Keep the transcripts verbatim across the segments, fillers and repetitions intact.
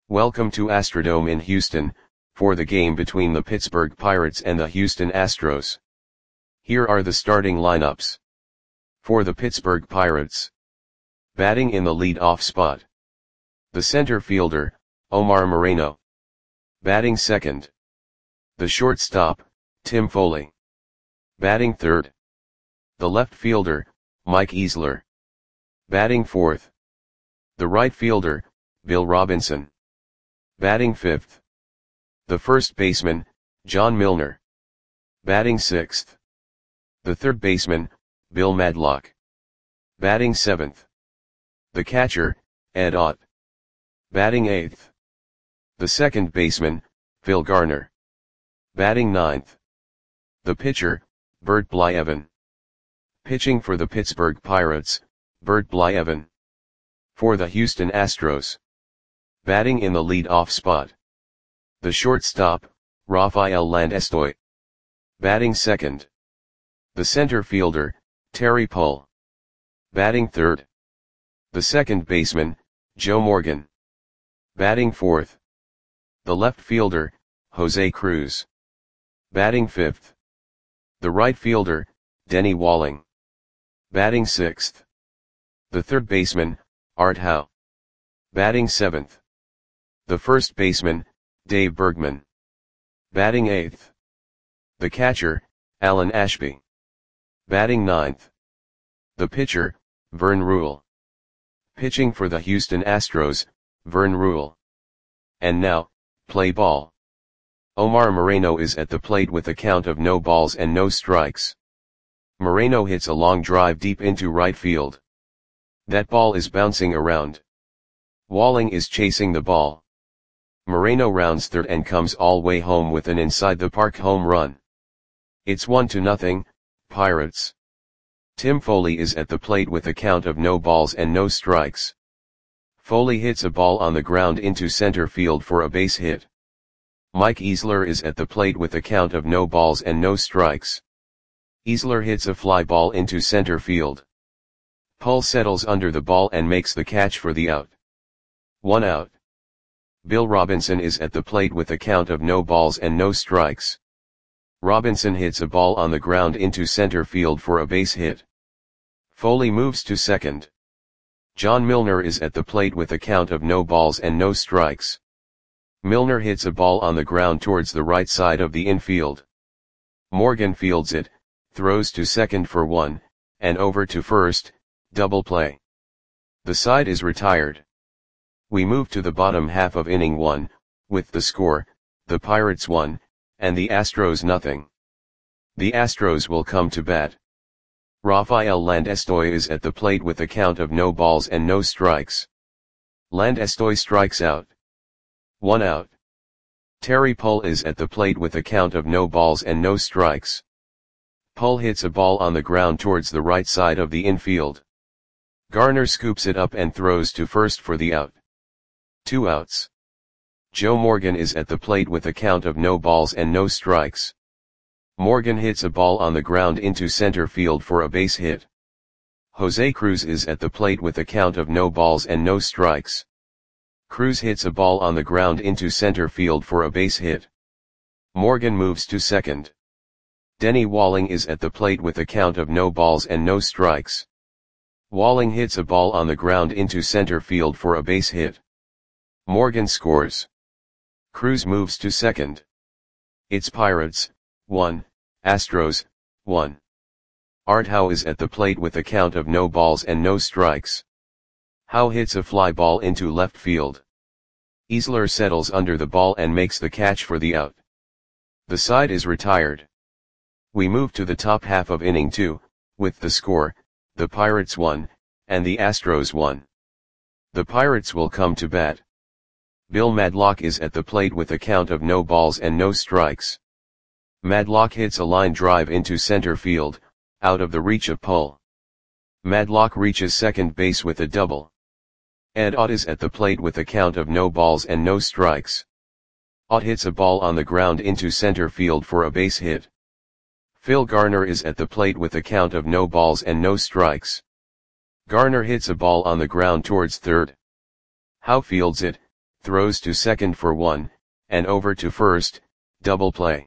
Welcome to Astrodome in Houston, for the game between the Pittsburgh Pirates and the Houston Astros. Here are the starting lineups. For the Pittsburgh Pirates. Batting in the lead-off spot. The center fielder, Omar Moreno. Batting second. The shortstop, Tim Foley. Batting third. The left fielder, Mike Easler. Batting fourth. The right fielder, Bill Robinson. Batting fifth. The first baseman, John Milner. Batting sixth. The third baseman, Bill Madlock. Batting seventh. The catcher, Ed Ott. Batting eighth. The second baseman, Phil Garner. Batting ninth. The pitcher, Bert Blyleven. Pitching for the Pittsburgh Pirates, Bert Blyleven. For the Houston Astros. Batting in the lead-off spot. The shortstop, Rafael Landestoy. Batting second. The center fielder, Terry Pull. Batting third. The second baseman, Joe Morgan. Batting fourth. The left fielder, Jose Cruz. Batting fifth. The right fielder, Denny Walling. Batting sixth. The third baseman, Art Howe. Batting seventh. The first baseman, Dave Bergman. Batting eighth. The catcher, Alan Ashby. Batting ninth. The pitcher, Vern Rule. Pitching for the Houston Astros, Vern Rule. And now, play ball. Omar Moreno is at the plate with a count of no balls and no strikes. Moreno hits a long drive deep into right field. That ball is bouncing around. Walling is chasing the ball. Moreno rounds third and comes all way home with an inside the park home run. It's one to nothing, Pirates. Tim Foley is at the plate with a count of no balls and no strikes. Foley hits a ball on the ground into center field for a base hit. Mike Easler is at the plate with a count of no balls and no strikes. Easler hits a fly ball into center field. Pull settles under the ball and makes the catch for the out. One out. Bill Robinson is at the plate with a count of no balls and no strikes. Robinson hits a ball on the ground into center field for a base hit. Foley moves to second. John Milner is at the plate with a count of no balls and no strikes. Milner hits a ball on the ground towards the right side of the infield. Morgan fields it, throws to second for one, and over to first, double play. The side is retired. We move to the bottom half of inning one, with the score, the Pirates one, and the Astros nothing. The Astros will come to bat. Rafael Landestoy is at the plate with a count of no balls and no strikes. Landestoy strikes out. One out. Terry Pull is at the plate with a count of no balls and no strikes. Pull hits a ball on the ground towards the right side of the infield. Garner scoops it up and throws to first for the out. Two outs. Joe Morgan is at the plate with a count of no balls and no strikes. Morgan hits a ball on the ground into center field for a base hit. Jose Cruz is at the plate with a count of no balls and no strikes. Cruz hits a ball on the ground into center field for a base hit. Morgan moves to second. Denny Walling is at the plate with a count of no balls and no strikes. Walling hits a ball on the ground into center field for a base hit. Morgan scores. Cruz moves to second. It's Pirates, one, Astros, one. Art Howe is at the plate with a count of no balls and no strikes. Howe hits a fly ball into left field. Easler settles under the ball and makes the catch for the out. The side is retired. We move to the top half of inning two, with the score, the Pirates one, and the Astros one. The Pirates will come to bat. Bill Madlock is at the plate with a count of no balls and no strikes. Madlock hits a line drive into center field, out of the reach of Pull. Madlock reaches second base with a double. Ed Ott is at the plate with a count of no balls and no strikes. Ott hits a ball on the ground into center field for a base hit. Phil Garner is at the plate with a count of no balls and no strikes. Garner hits a ball on the ground towards third. Howe fields it, throws to second for one, and over to first, double play.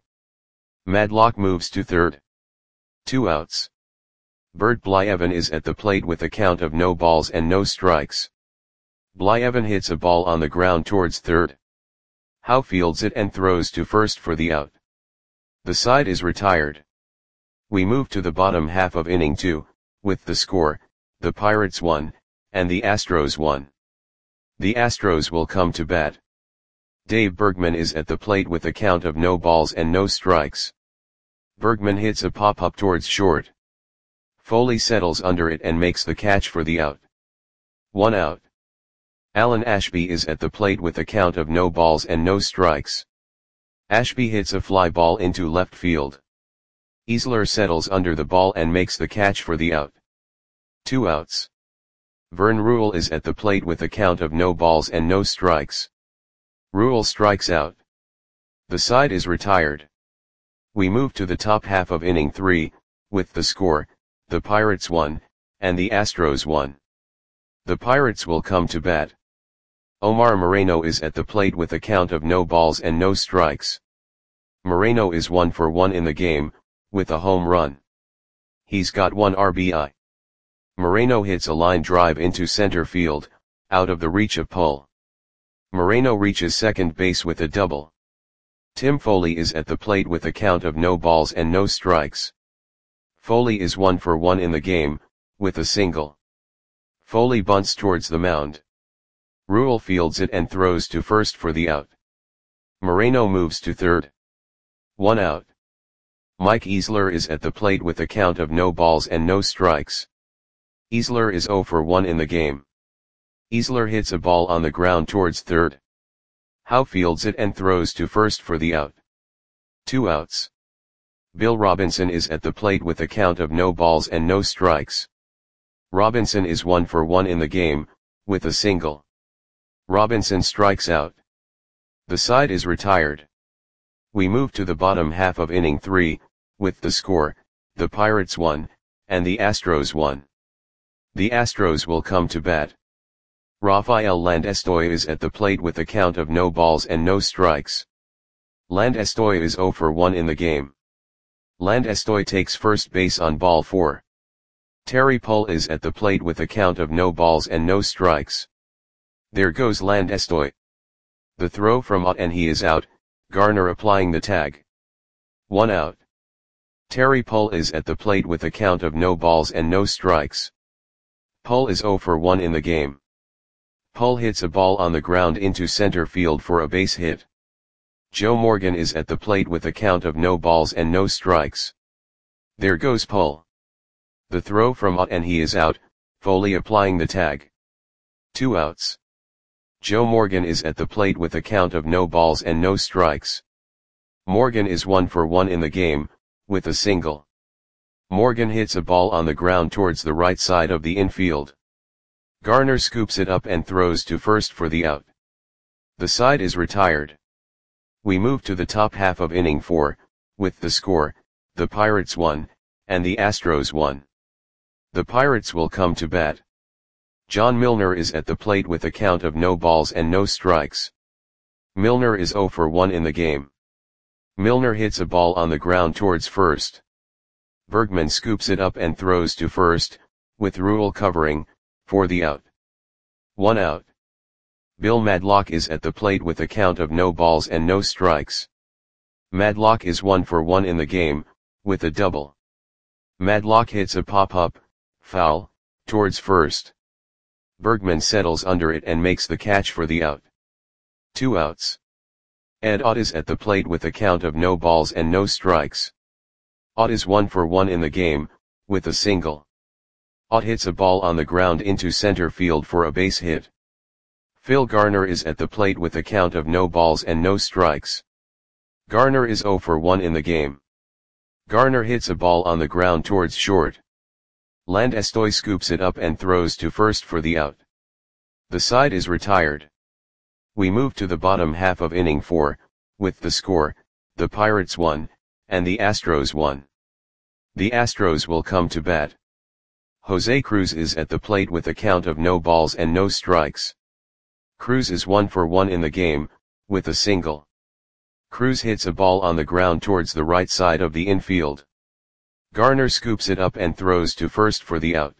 Madlock moves to third. Two outs. Bert Blyevin is at the plate with a count of no balls and no strikes. Blyevin hits a ball on the ground towards third. Howe fields it and throws to first for the out. The side is retired. We move to the bottom half of inning two, with the score, the Pirates won, and the Astros won. The Astros will come to bat. Dave Bergman is at the plate with a count of no balls and no strikes. Bergman hits a pop-up towards short. Foley settles under it and makes the catch for the out. One out. Alan Ashby is at the plate with a count of no balls and no strikes. Ashby hits a fly ball into left field. Easler settles under the ball and makes the catch for the out. Two outs. Vern Rule is at the plate with a count of no balls and no strikes. Rule strikes out. The side is retired. We move to the top half of inning three, with the score, the Pirates won, and the Astros won. The Pirates will come to bat. Omar Moreno is at the plate with a count of no balls and no strikes. Moreno is one for one in the game, with a home run. He's got one R B I. Moreno hits a line drive into center field, out of the reach of Pull. Moreno reaches second base with a double. Tim Foley is at the plate with a count of no balls and no strikes. Foley is one for one in the game, with a single. Foley bunts towards the mound. Rule fields it and throws to first for the out. Moreno moves to third. One out. Mike Easler is at the plate with a count of no balls and no strikes. Easler is zero for one in the game. Easler hits a ball on the ground towards third. Howe fields it and throws to first for the out. Two outs. Bill Robinson is at the plate with a count of no balls and no strikes. Robinson is one for one in the game, with a single. Robinson strikes out. The side is retired. We move to the bottom half of inning three, with the score, the Pirates won, and the Astros won. The Astros will come to bat. Rafael Landestoy is at the plate with a count of no balls and no strikes. Landestoy is zero for one in the game. Landestoy takes first base on ball four. Terry Pull is at the plate with a count of no balls and no strikes. There goes Landestoy. The throw from Ott and he is out, Garner applying the tag. One out. Terry Pull is at the plate with a count of no balls and no strikes. Pull is zero for one in the game. Pull hits a ball on the ground into center field for a base hit. Joe Morgan is at the plate with a count of no balls and no strikes. There goes Pull. The throw from Ott and he is out, Foley applying the tag. Two outs. Joe Morgan is at the plate with a count of no balls and no strikes. Morgan is one for one in the game, with a single. Morgan hits a ball on the ground towards the right side of the infield. Garner scoops it up and throws to first for the out. The side is retired. We move to the top half of inning four, with the score, the Pirates won, and the Astros won. The Pirates will come to bat. John Milner is at the plate with a count of no balls and no strikes. Milner is zero for one in the game. Milner hits a ball on the ground towards first. Bergman scoops it up and throws to first, with Rule covering, for the out. One out. Bill Madlock is at the plate with a count of no balls and no strikes. Madlock is one for one in the game, with a double. Madlock hits a pop-up, foul, towards first. Bergman settles under it and makes the catch for the out. Two outs. Ed Ott is at the plate with a count of no balls and no strikes. Ott is one for one in the game, with a single. Ott hits a ball on the ground into center field for a base hit. Phil Garner is at the plate with a count of no balls and no strikes. Garner is zero for one in the game. Garner hits a ball on the ground towards short. Landestoy scoops it up and throws to first for the out. The side is retired. We move to the bottom half of inning four, with the score, the Pirates won, and the Astros won. The Astros will come to bat. Jose Cruz is at the plate with a count of no balls and no strikes. Cruz is one for one in the game, with a single. Cruz hits a ball on the ground towards the right side of the infield. Garner scoops it up and throws to first for the out.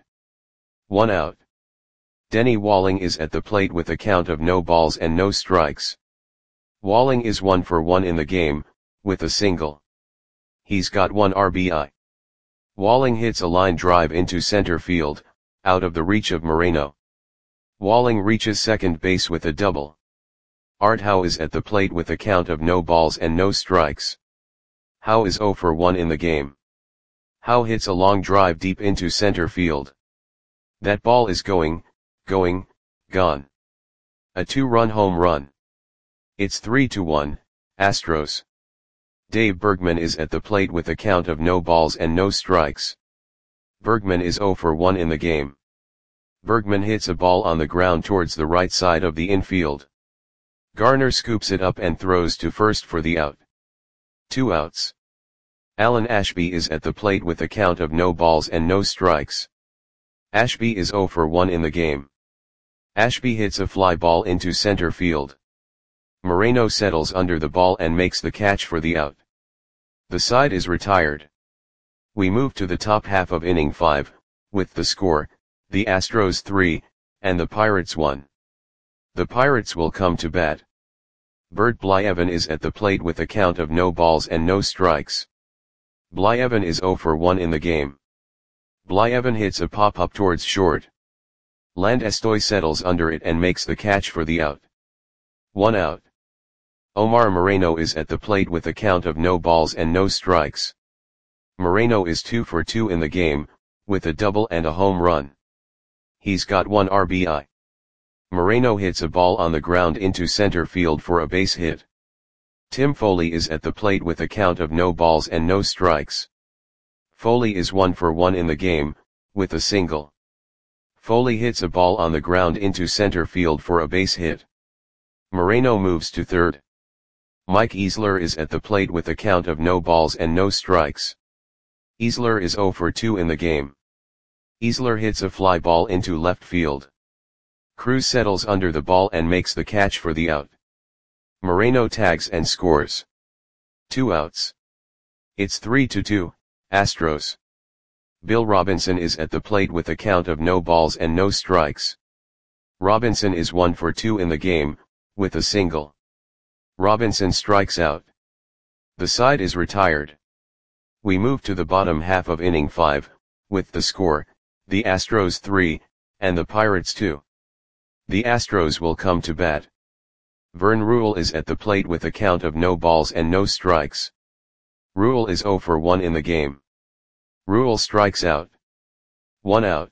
One out. Denny Walling is at the plate with a count of no balls and no strikes. Walling is one for one in the game, with a single. He's got one R B I. Walling hits a line drive into center field, out of the reach of Moreno. Walling reaches second base with a double. Art Howe is at the plate with a count of no balls and no strikes. Howe is zero for one in the game. Howe hits a long drive deep into center field. That ball is going, going, gone. A two-run home run. It's three to one, Astros. Dave Bergman is at the plate with a count of no balls and no strikes. Bergman is zero for one in the game. Bergman hits a ball on the ground towards the right side of the infield. Garner scoops it up and throws to first for the out. Two outs. Alan Ashby is at the plate with a count of no balls and no strikes. Ashby is zero for one in the game. Ashby hits a fly ball into center field. Moreno settles under the ball and makes the catch for the out. The side is retired. We move to the top half of inning five, with the score, the Astros three, and the Pirates one. The Pirates will come to bat. Bert Blyevin is at the plate with a count of no balls and no strikes. Blyevin is zero for one in the game. Blyevin hits a pop-up towards short. Landestoy settles under it and makes the catch for the out. One out. Omar Moreno is at the plate with a count of no balls and no strikes. Moreno is two for two in the game, with a double and a home run. He's got one R B I. Moreno hits a ball on the ground into center field for a base hit. Tim Foley is at the plate with a count of no balls and no strikes. Foley is one for one in the game, with a single. Foley hits a ball on the ground into center field for a base hit. Moreno moves to third. Mike Easler is at the plate with a count of no balls and no strikes. Easler is zero for two in the game. Easler hits a fly ball into left field. Cruz settles under the ball and makes the catch for the out. Moreno tags and scores. Two outs. It's three to two, Astros. Bill Robinson is at the plate with a count of no balls and no strikes. Robinson is one for two in the game, with a single. Robinson strikes out. The side is retired. We move to the bottom half of inning five, with the score, the Astros three, and the Pirates two. The Astros will come to bat. Vern Rule is at the plate with a count of no balls and no strikes. Rule is zero for one in the game. Rule strikes out. One out.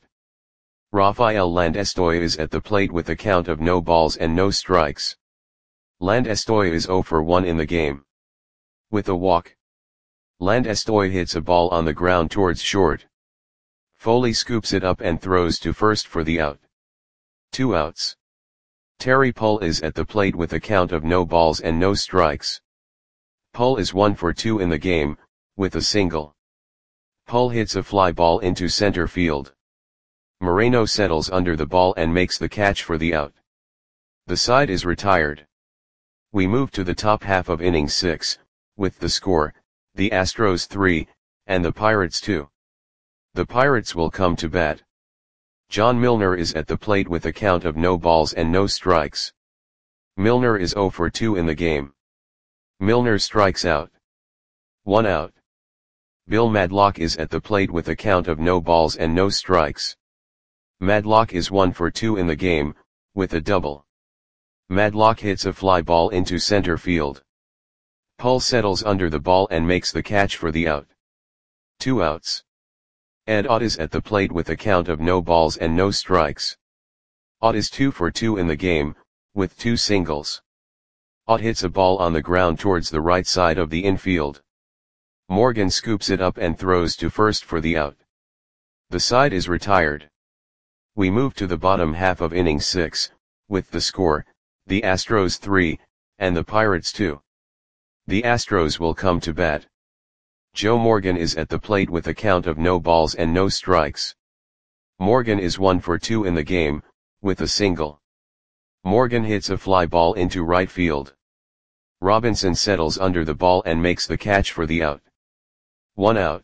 Rafael Landestoy is at the plate with a count of no balls and no strikes. Landestoy is zero for one in the game. With a walk. Landestoy hits a ball on the ground towards short. Foley scoops it up and throws to first for the out. Two outs. Terry Pull is at the plate with a count of no balls and no strikes. Pull is one for two in the game, with a single. Pull hits a fly ball into center field. Moreno settles under the ball and makes the catch for the out. The side is retired. We move to the top half of inning six, with the score, the Astros three, and the Pirates two. The Pirates will come to bat. John Milner is at the plate with a count of no balls and no strikes. Milner is zero for two in the game. Milner strikes out. One out. Bill Madlock is at the plate with a count of no balls and no strikes. Madlock is one for two in the game, with a double. Madlock hits a fly ball into center field. Pull settles under the ball and makes the catch for the out. Two outs. Ed Ott is at the plate with a count of no balls and no strikes. Ott is two for two in the game, with two singles. Ott hits a ball on the ground towards the right side of the infield. Morgan scoops it up and throws to first for the out. The side is retired. We move to the bottom half of inning six, with the score, the Astros three, and the Pirates two. The Astros will come to bat. Joe Morgan is at the plate with a count of no balls and no strikes. Morgan is one for two in the game, with a single. Morgan hits a fly ball into right field. Robinson settles under the ball and makes the catch for the out. One out.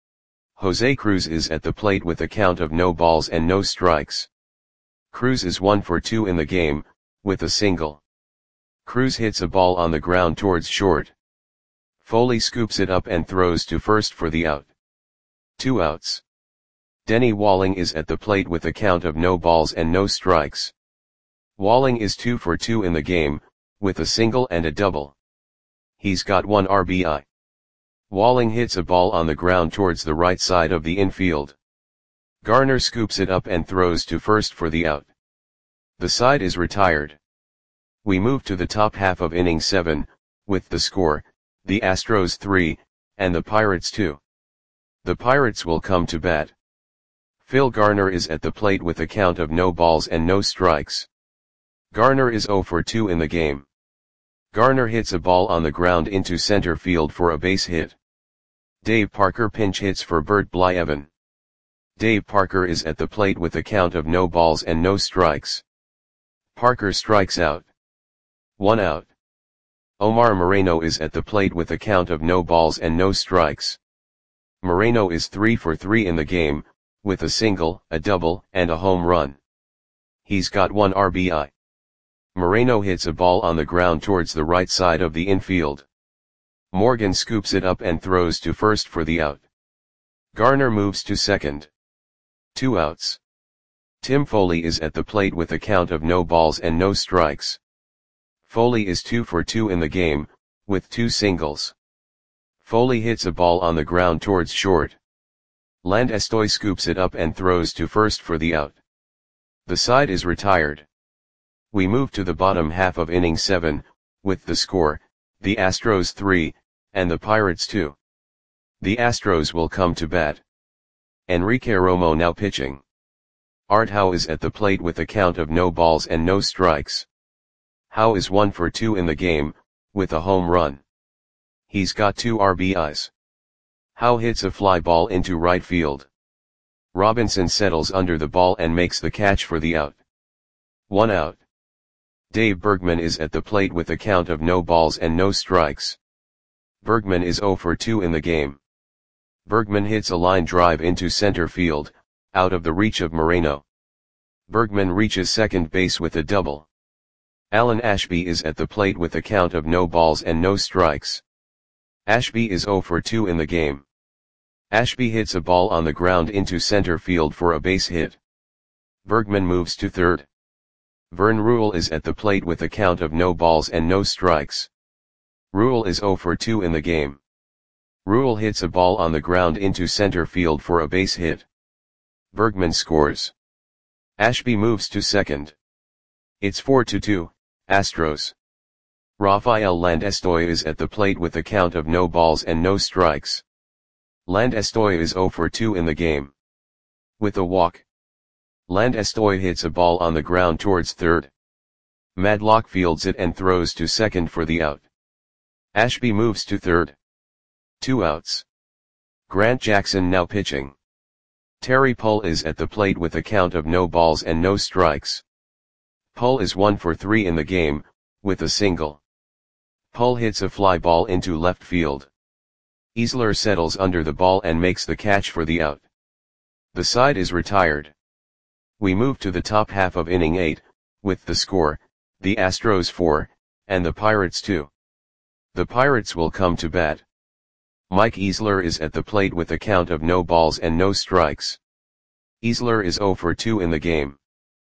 Jose Cruz is at the plate with a count of no balls and no strikes. Cruz is one for two in the game, with a single. Cruz hits a ball on the ground towards short. Foley scoops it up and throws to first for the out. Two outs. Denny Walling is at the plate with a count of no balls and no strikes. Walling is two for two in the game, with a single and a double. He's got one R B I. Walling hits a ball on the ground towards the right side of the infield. Garner scoops it up and throws to first for the out. The side is retired. We move to the top half of inning seven, with the score, the Astros three, and the Pirates two. The Pirates will come to bat. Phil Garner is at the plate with a count of no balls and no strikes. Garner is zero for two in the game. Garner hits a ball on the ground into center field for a base hit. Dave Parker pinch hits for Bert Blyevin. Dave Parker is at the plate with a count of no balls and no strikes. Parker strikes out. One out. Omar Moreno is at the plate with a count of no balls and no strikes. Moreno is three for three in the game, with a single, a double, and a home run. He's got one R B I. Moreno hits a ball on the ground towards the right side of the infield. Morgan scoops it up and throws to first for the out. Garner moves to second. Two outs. Tim Foley is at the plate with a count of no balls and no strikes. Foley is two for two in the game, with two singles. Foley hits a ball on the ground towards short. Landestoy scoops it up and throws to first for the out. The side is retired. We move to the bottom half of inning seven, with the score, the Astros three, and the Pirates two. The Astros will come to bat. Enrique Romo now pitching. Art Howe is at the plate with a count of no balls and no strikes. Howe is one for two in the game, with a home run. He's got two R B Is. Howe hits a fly ball into right field. Robinson settles under the ball and makes the catch for the out. One out. Dave Bergman is at the plate with a count of no balls and no strikes. Bergman is zero for two in the game. Bergman hits a line drive into center field, out of the reach of Moreno. Bergman reaches second base with a double. Alan Ashby is at the plate with a count of no balls and no strikes. Ashby is zero for two in the game. Ashby hits a ball on the ground into center field for a base hit. Bergman moves to third. Vern Rule is at the plate with a count of no balls and no strikes. Rule is zero for two in the game. Rule hits a ball on the ground into center field for a base hit. Bergman scores. Ashby moves to second. It's four to two, Astros. Rafael Landestoy is at the plate with a count of no balls and no strikes. Landestoy is zero for two in the game. With a walk. Landestoy hits a ball on the ground towards third. Madlock fields it and throws to second for the out. Ashby moves to third. Two outs. Grant Jackson now pitching. Terry Pull is at the plate with a count of no balls and no strikes. Pull is one for three in the game, with a single. Pull hits a fly ball into left field. Easler settles under the ball and makes the catch for the out. The side is retired. We move to the top half of inning eight, with the score, the Astros four, and the Pirates two. The Pirates will come to bat. Mike Easler is at the plate with a count of no balls and no strikes. Easler is zero for two in the game.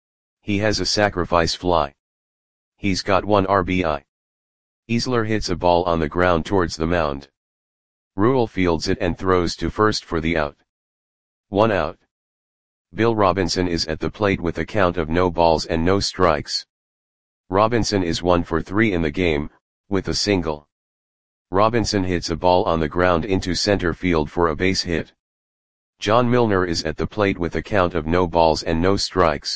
He has a sacrifice fly. He's got one R B I. Easler hits a ball on the ground towards the mound. Rule fields it and throws to first for the out. One out. Bill Robinson is at the plate with a count of no balls and no strikes. Robinson is one for three in the game, with a single. Robinson hits a ball on the ground into center field for a base hit. John Milner is at the plate with a count of no balls and no strikes.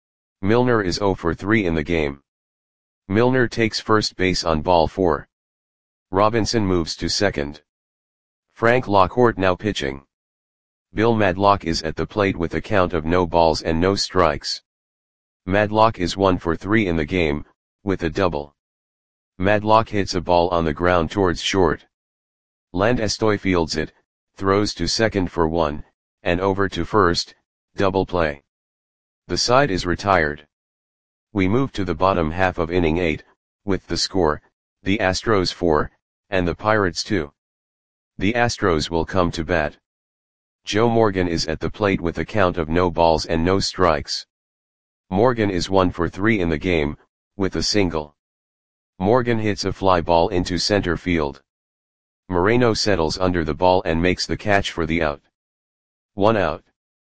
Milner is zero for three in the game. Milner takes first base on ball four. Robinson moves to second. Frank Lockhart now pitching. Bill Madlock is at the plate with a count of no balls and no strikes. Madlock is one for three in the game, with a double. Madlock hits a ball on the ground towards short. Landestoy fields it, throws to second for one, and over to first, double play. The side is retired. We move to the bottom half of inning eight, with the score, the Astros four, and the Pirates two. The Astros will come to bat. Joe Morgan is at the plate with a count of no balls and no strikes. Morgan is one for three in the game, with a single. Morgan hits a fly ball into center field. Moreno settles under the ball and makes the catch for the out. One out.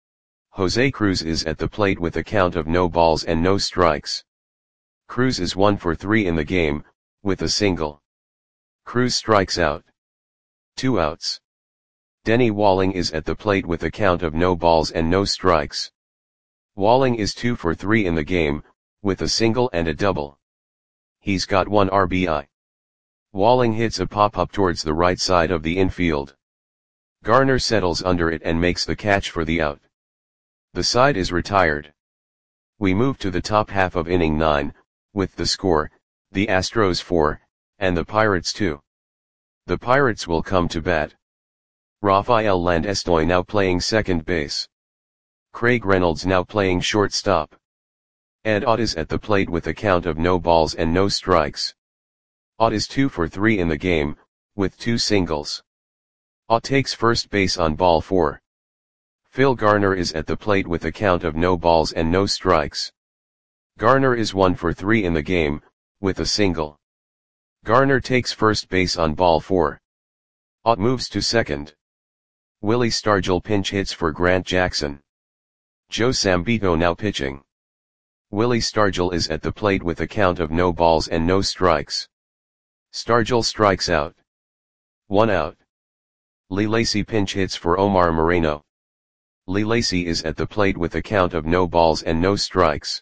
Jose Cruz is at the plate with a count of no balls and no strikes. Cruz is one for three in the game, with a single. Cruz strikes out. Two outs. Denny Walling is at the plate with a count of no balls and no strikes. Walling is two for three in the game, with a single and a double. He's got one R B I. Walling hits a pop-up towards the right side of the infield. Garner settles under it and makes the catch for the out. The side is retired. We move to the top half of inning nine, with the score, the Astros four, and the Pirates two. The Pirates will come to bat. Rafael Landestoy now playing second base. Craig Reynolds now playing shortstop. Ed Ott is at the plate with a count of no balls and no strikes. Ott is two for three in the game, with two singles. Ott takes first base on ball four. Phil Garner is at the plate with a count of no balls and no strikes. Garner is one for three in the game, with a single. Garner takes first base on ball four. Ott moves to second. Willie Stargell pinch hits for Grant Jackson. Joe Sambito now pitching. Willie Stargell is at the plate with a count of no balls and no strikes. Stargell strikes out. One out. Lee Lacy pinch hits for Omar Moreno. Lee Lacy is at the plate with a count of no balls and no strikes.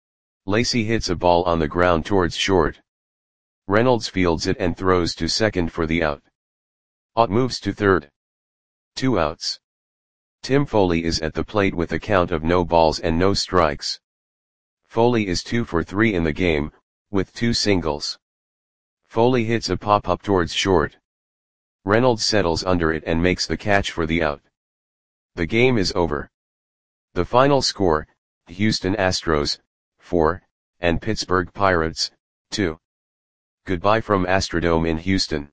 Lacy hits a ball on the ground towards short. Reynolds fields it and throws to second for the out. Ott moves to third. Two outs. Tim Foley is at the plate with a count of no balls and no strikes. Foley is two for three in the game, with two singles. Foley hits a pop-up towards short. Reynolds settles under it and makes the catch for the out. The game is over. The final score, Houston Astros, four, and Pittsburgh Pirates, two. Goodbye from Astrodome in Houston.